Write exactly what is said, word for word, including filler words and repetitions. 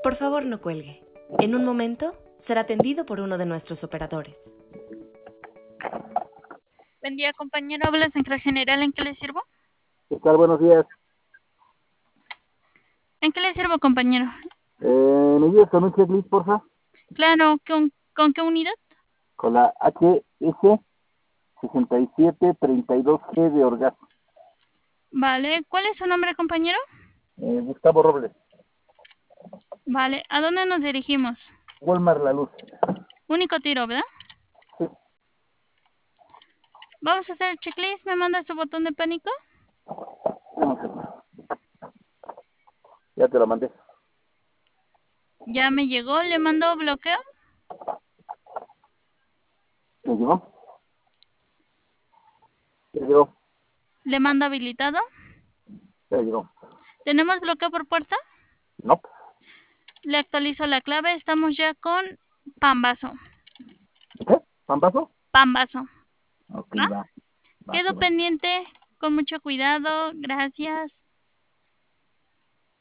Por favor, no cuelgue. En un momento será atendido por uno de nuestros operadores. Buen día, compañero. Habla Central General. ¿En qué le sirvo? ¿Qué tal? Buenos días. ¿En qué le sirvo, compañero? Eh, ¿Me ayudas con un checklist, porfa? Claro. ¿Con, con qué unidad? Con la H S sesenta y siete treinta y dos G de Orgaz. Vale. ¿Cuál es su nombre, compañero? Eh, Gustavo Robles. Vale. ¿A dónde nos dirigimos? Walmart La Luz. Único tiro, ¿verdad? Sí. Vamos a hacer el checklist. ¿Me manda su botón de pánico? Vamos a ver. Ya te lo mandé. Ya me llegó. ¿Le mandó bloqueo? ¿Te llegó? ¿Te llegó? ¿Le manda habilitado? ¿Te llegó? ¿Tenemos bloqueo por puerta? No. Le actualizo la clave. Estamos ya con Pambazo. ¿Qué? ¿Pambazo? Pambazo. Ok, ¿Va? va. va Quedo va. pendiente. Con mucho cuidado. Gracias.